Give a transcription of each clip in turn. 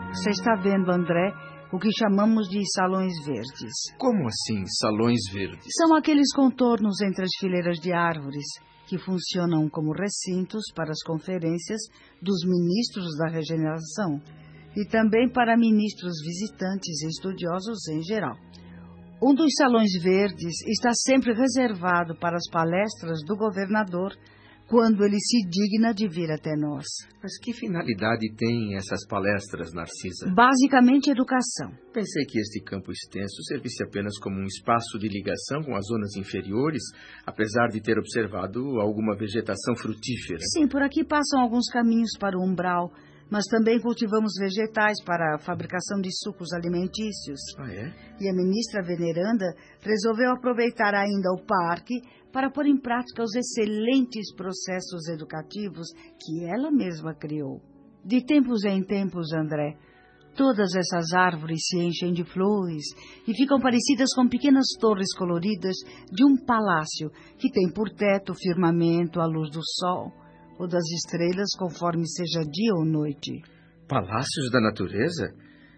Você está vendo, André, o que chamamos de salões verdes. Como assim, salões verdes? São aqueles contornos entre as fileiras de árvores que funcionam como recintos para as conferências dos ministros da regeneração e também para ministros visitantes e estudiosos em geral. Um dos salões verdes está sempre reservado para as palestras do governador quando ele se digna de vir até nós. Mas que finalidade têm essas palestras, Narcisa? Basicamente, educação. Pensei que este campo extenso servisse apenas como um espaço de ligação com as zonas inferiores, apesar de ter observado alguma vegetação frutífera. Sim, por aqui passam alguns caminhos para o umbral, mas também cultivamos vegetais para a fabricação de sucos alimentícios. Ah, é? E a ministra veneranda resolveu aproveitar ainda o parque para pôr em prática os excelentes processos educativos que ela mesma criou. De tempos em tempos, André, todas essas árvores se enchem de flores e ficam parecidas com pequenas torres coloridas de um palácio que tem por teto o firmamento, a luz do sol ou das estrelas, conforme seja dia ou noite. Palácios da natureza?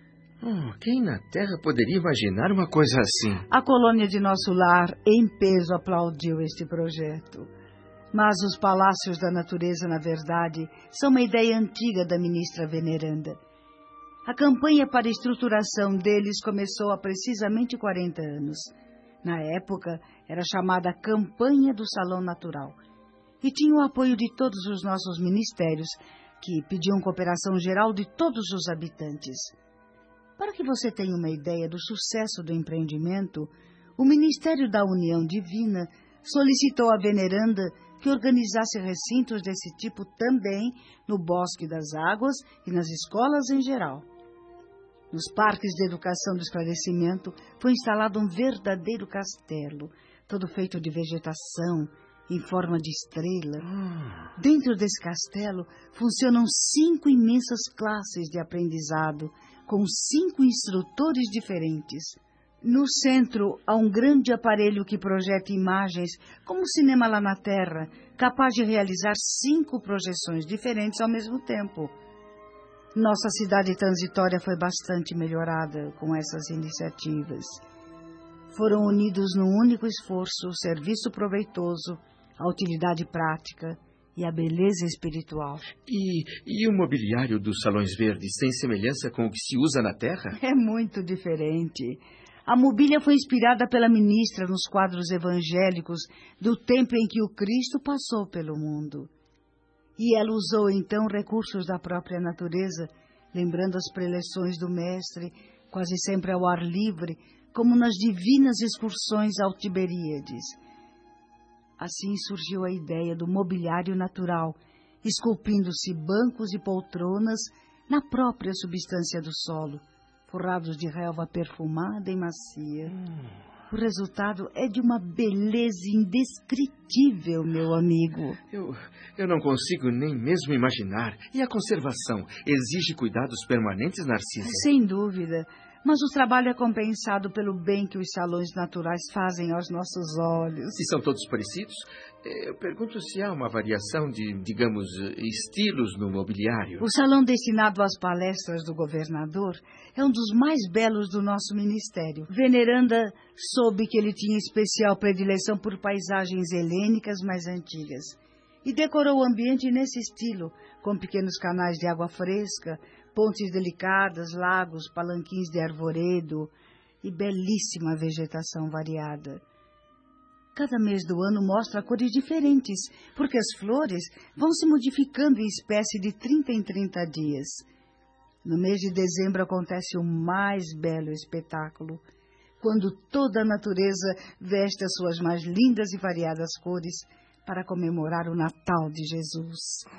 Quem na Terra poderia imaginar uma coisa assim? A colônia de nosso lar, em peso, aplaudiu este projeto. Mas os palácios da natureza, na verdade, são uma ideia antiga da ministra veneranda. A campanha para a estruturação deles começou há precisamente 40 anos. Na época, era chamada Campanha do Salão Natural. E tinha o apoio de todos os nossos ministérios, que pediam cooperação geral de todos os habitantes. Para que você tenha uma ideia do sucesso do empreendimento, o Ministério da União Divina solicitou à veneranda que organizasse recintos desse tipo também no Bosque das Águas e nas escolas em geral. Nos parques de educação do esclarecimento foi instalado um verdadeiro castelo, todo feito de vegetação, em forma de estrela. Dentro desse castelo funcionam 5 imensas classes de aprendizado, com 5 instrutores diferentes. No centro há um grande aparelho que projeta imagens, como o cinema lá na Terra, capaz de realizar 5 projeções diferentes ao mesmo tempo. Nossa cidade transitória foi bastante melhorada com essas iniciativas. Foram unidos num único esforço o serviço proveitoso, a utilidade prática e a beleza espiritual. E o mobiliário dos salões verdes tem semelhança com o que se usa na Terra? É muito diferente. A mobília foi inspirada pela ministra nos quadros evangélicos do tempo em que o Cristo passou pelo mundo. E ela usou então recursos da própria natureza, lembrando as preleções do mestre, quase sempre ao ar livre, como nas divinas excursões ao Tiberíades. Assim surgiu a ideia do mobiliário natural, esculpindo-se bancos e poltronas na própria substância do solo, forrados de relva perfumada e macia. O resultado é de uma beleza indescritível, meu amigo. Eu não consigo nem mesmo imaginar. E a conservação exige cuidados permanentes, Narcisa? Sem dúvida. Mas o trabalho é compensado pelo bem que os salões naturais fazem aos nossos olhos. E são todos parecidos? Eu pergunto se há uma variação de, digamos, estilos no mobiliário. O salão destinado às palestras do governador é um dos mais belos do nosso ministério. Veneranda soube que ele tinha especial predileção por paisagens helênicas mais antigas e decorou o ambiente nesse estilo, com pequenos canais de água fresca, pontes delicadas, lagos, palanquins de arvoredo e belíssima vegetação variada. Cada mês do ano mostra cores diferentes, porque as flores vão se modificando em espécie de 30 em 30 dias. No mês de dezembro acontece o mais belo espetáculo, quando toda a natureza veste as suas mais lindas e variadas cores para comemorar o Natal de Jesus.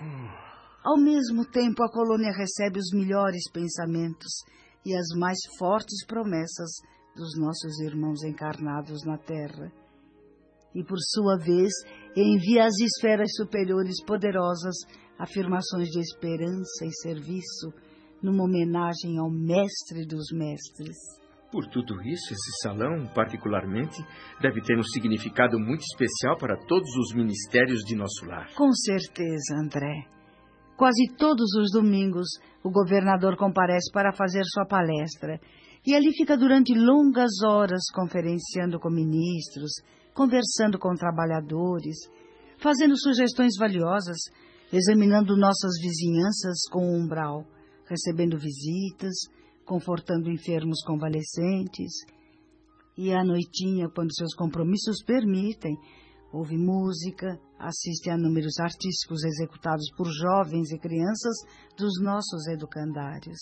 Ao mesmo tempo, a colônia recebe os melhores pensamentos e as mais fortes promessas dos nossos irmãos encarnados na Terra. E, por sua vez, envia às esferas superiores poderosas afirmações de esperança e serviço, numa homenagem ao Mestre dos Mestres. Por tudo isso, esse salão, particularmente, deve ter um significado muito especial para todos os ministérios de nosso lar. Com certeza, André. Quase todos os domingos, o governador comparece para fazer sua palestra, e ali fica durante longas horas conferenciando com ministros, conversando com trabalhadores, fazendo sugestões valiosas, examinando nossas vizinhanças com o umbral, recebendo visitas, confortando enfermos convalescentes. E à noitinha, quando seus compromissos permitem, ouve música, assiste a números artísticos executados por jovens e crianças dos nossos educandários.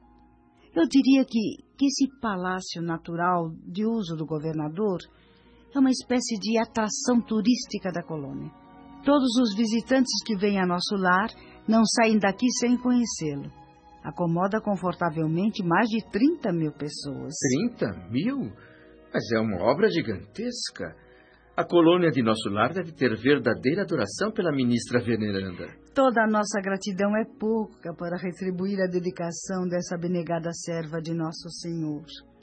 Eu diria que esse palácio natural de uso do governador é uma espécie de atração turística da colônia. Todos os visitantes que vêm a nosso lar não saem daqui sem conhecê-lo. Acomoda confortavelmente mais de 30 mil pessoas. 30 mil? Mas é uma obra gigantesca. A colônia de nosso lar deve ter verdadeira adoração pela ministra veneranda. Toda a nossa gratidão é pouca para retribuir a dedicação dessa abnegada serva de Nosso Senhor.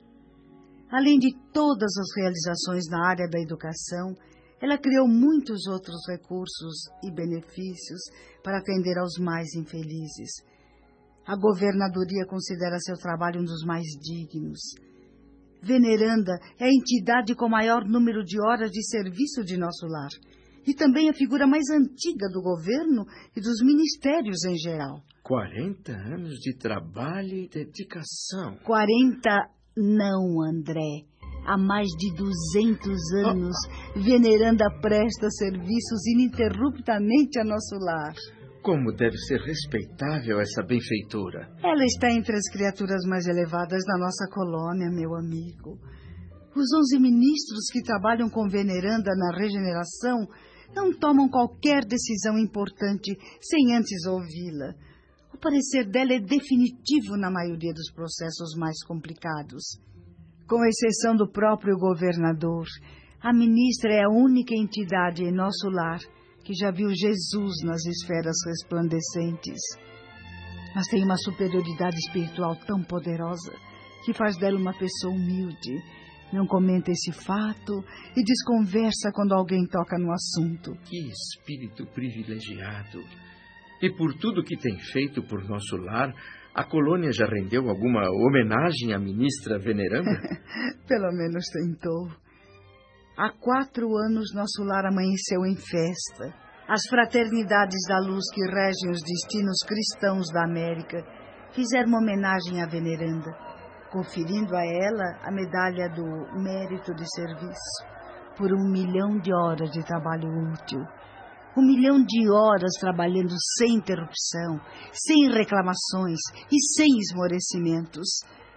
Além de todas as realizações na área da educação, ela criou muitos outros recursos e benefícios para atender aos mais infelizes. A governadoria considera seu trabalho um dos mais dignos. Veneranda é a entidade com maior número de horas de serviço de nosso lar e também a figura mais antiga do governo e dos ministérios em geral. 40 anos de trabalho e dedicação. 40 não, André. Há mais de 200 anos, Veneranda presta serviços ininterruptamente a nosso lar. Como deve ser respeitável essa benfeitora. Ela está entre as criaturas mais elevadas da nossa colônia, meu amigo. Os 11 ministros que trabalham com Veneranda na regeneração não tomam qualquer decisão importante sem antes ouvi-la. O parecer dela é definitivo na maioria dos processos mais complicados. Com exceção do próprio governador, a ministra é a única entidade em nosso lar que já viu Jesus nas esferas resplandecentes. Mas tem uma superioridade espiritual tão poderosa que faz dela uma pessoa humilde. Não comenta esse fato e desconversa quando alguém toca no assunto. Que espírito privilegiado! E por tudo que tem feito por nosso lar, a colônia já rendeu alguma homenagem à ministra veneranda? Pelo menos tentou. Há 4 anos nosso lar amanheceu em festa. As fraternidades da luz que regem os destinos cristãos da América fizeram uma homenagem à veneranda, conferindo a ela a medalha do mérito de serviço por 1 milhão de horas de trabalho útil. 1 milhão de horas trabalhando sem interrupção, sem reclamações e sem esmorecimentos.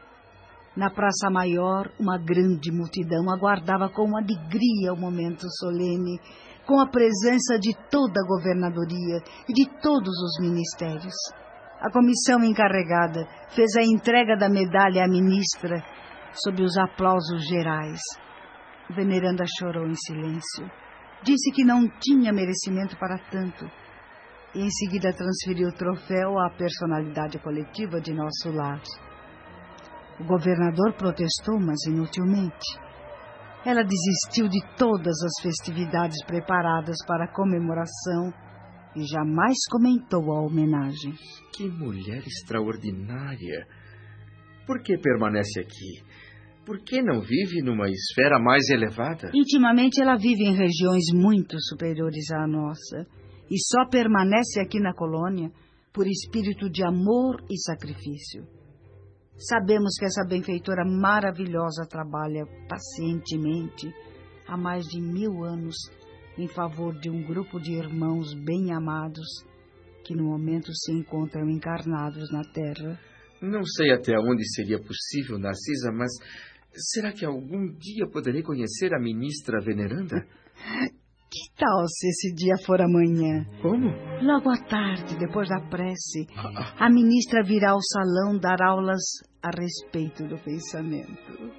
Na Praça Maior, uma grande multidão aguardava com alegria o momento solene, com a presença de toda a governadoria e de todos os ministérios. A comissão encarregada fez a entrega da medalha à ministra sob os aplausos gerais. Veneranda chorou em silêncio. Disse que não tinha merecimento para tanto e em seguida transferiu o troféu à personalidade coletiva de nosso lar. O governador protestou, mas inutilmente. Ela desistiu de todas as festividades preparadas para a comemoração e jamais comentou a homenagem. Que mulher extraordinária! Por que permanece aqui? Por que não vive numa esfera mais elevada? Intimamente ela vive em regiões muito superiores à nossa e só permanece aqui na colônia por espírito de amor e sacrifício. Sabemos que essa benfeitora maravilhosa trabalha pacientemente há mais de 1000 anos em favor de um grupo de irmãos bem amados que no momento se encontram encarnados na Terra. Não sei até onde seria possível, Narcisa, mas será que algum dia poderei conhecer a ministra veneranda? Que tal se esse dia for amanhã? Como? Logo à tarde, depois da prece, a ministra virá ao salão dar aulas a respeito do pensamento.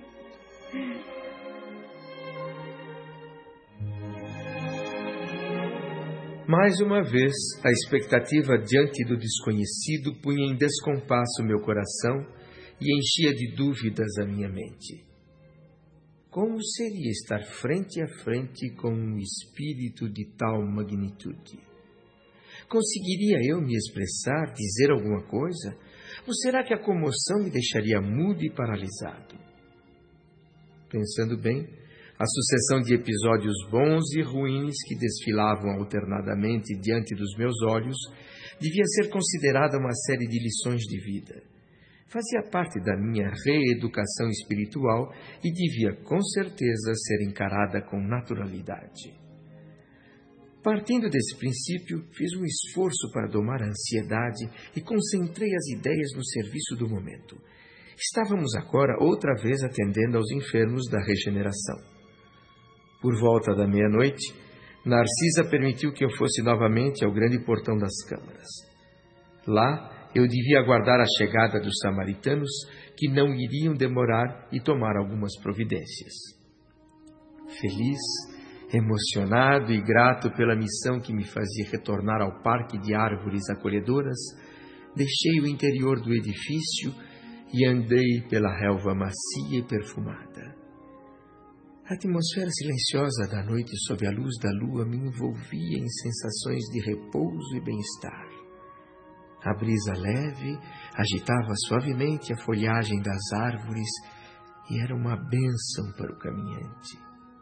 Mais uma vez, a expectativa diante do desconhecido punha em descompasso meu coração e enchia de dúvidas a minha mente. Como seria estar frente a frente com um espírito de tal magnitude? Conseguiria eu me expressar, dizer alguma coisa? Ou será que a comoção me deixaria mudo e paralisado? Pensando bem, a sucessão de episódios bons e ruins que desfilavam alternadamente diante dos meus olhos devia ser considerada uma série de lições de vida. Fazia parte da minha reeducação espiritual e devia, com certeza, ser encarada com naturalidade. Partindo desse princípio, fiz um esforço para domar a ansiedade e concentrei as ideias no serviço do momento. Estávamos agora outra vez atendendo aos enfermos da regeneração. Por volta da meia-noite, Narcisa permitiu que eu fosse novamente ao grande portão das câmaras. Lá, eu devia aguardar a chegada dos samaritanos, que não iriam demorar, e tomar algumas providências. Feliz, emocionado e grato pela missão que me fazia retornar ao parque de árvores acolhedoras, deixei o interior do edifício e andei pela relva macia e perfumada. A atmosfera silenciosa da noite sob a luz da lua me envolvia em sensações de repouso e bem-estar. A brisa leve agitava suavemente a folhagem das árvores e era uma bênção para o caminhante.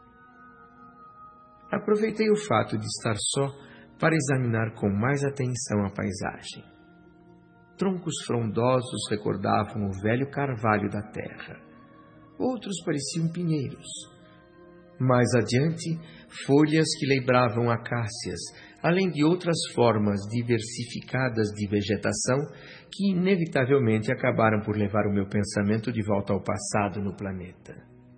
Aproveitei o fato de estar só para examinar com mais atenção a paisagem. Troncos frondosos recordavam o velho carvalho da terra. Outros pareciam pinheiros. Mais adiante, folhas que lembravam acácias, além de outras formas diversificadas de vegetação que inevitavelmente acabaram por levar o meu pensamento de volta ao passado no planeta.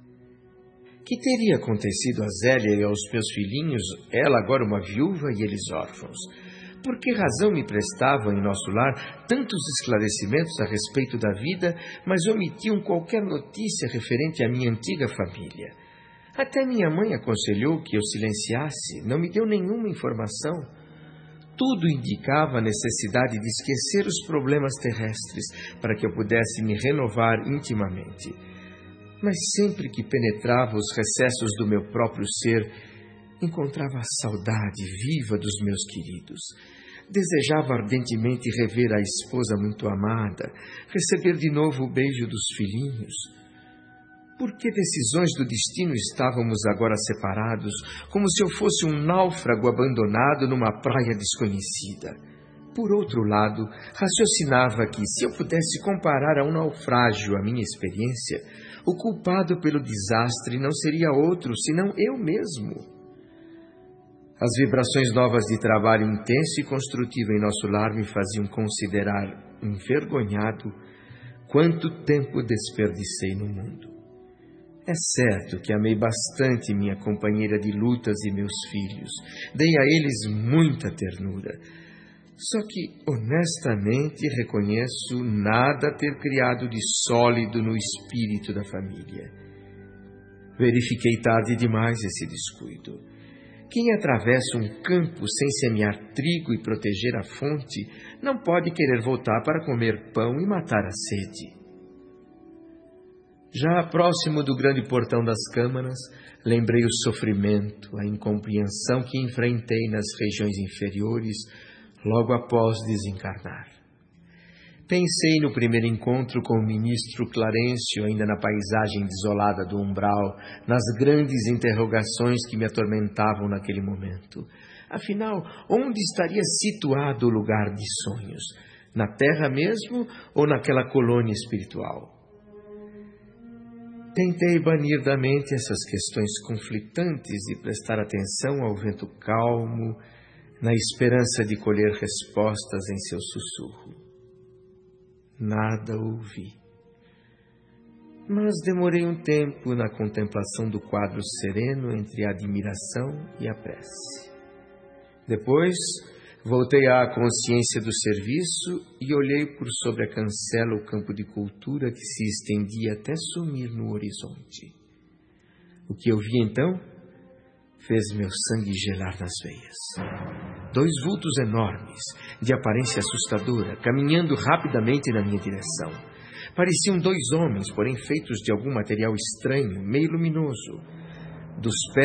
Que teria acontecido a Zélia e aos meus filhinhos, ela agora uma viúva e eles órfãos? Por que razão me prestavam em nosso lar tantos esclarecimentos a respeito da vida, mas omitiam qualquer notícia referente à minha antiga família? Até minha mãe aconselhou que eu silenciasse, não me deu nenhuma informação. Tudo indicava a necessidade de esquecer os problemas terrestres para que eu pudesse me renovar intimamente. Mas sempre que penetrava os recessos do meu próprio ser, encontrava a saudade viva dos meus queridos. Desejava ardentemente rever a esposa muito amada, receber de novo o beijo dos filhinhos. Por que decisões do destino estávamos agora separados, como se eu fosse um náufrago abandonado numa praia desconhecida? Por outro lado, raciocinava que, se eu pudesse comparar a um naufrágio a minha experiência, o culpado pelo desastre não seria outro, senão eu mesmo. As vibrações novas de trabalho intenso e construtivo em nosso lar me faziam considerar, envergonhado, quanto tempo desperdicei no mundo. É certo que amei bastante minha companheira de lutas e meus filhos. Dei a eles muita ternura. Só que, honestamente, reconheço nada ter criado de sólido no espírito da família. Verifiquei tarde demais esse descuido. Quem atravessa um campo sem semear trigo e proteger a fonte, não pode querer voltar para comer pão e matar a sede. Já próximo do grande portão das câmaras, lembrei o sofrimento, a incompreensão que enfrentei nas regiões inferiores logo após desencarnar. Pensei no primeiro encontro com o ministro Clarencio, ainda na paisagem desolada do umbral, nas grandes interrogações que me atormentavam naquele momento. Afinal, onde estaria situado o lugar de sonhos? Na terra mesmo ou naquela colônia espiritual? Tentei banir da mente essas questões conflitantes e prestar atenção ao vento calmo, na esperança de colher respostas em seu sussurro. Nada ouvi. Mas demorei um tempo na contemplação do quadro sereno entre a admiração e a prece. Depois, voltei à consciência do serviço e olhei por sobre a cancela o campo de cultura que se estendia até sumir no horizonte. O que eu vi então fez meu sangue gelar nas veias. 2 vultos enormes, de aparência assustadora, caminhando rapidamente na minha direção. Pareciam 2 homens, porém feitos de algum material estranho, meio luminoso. Dos pés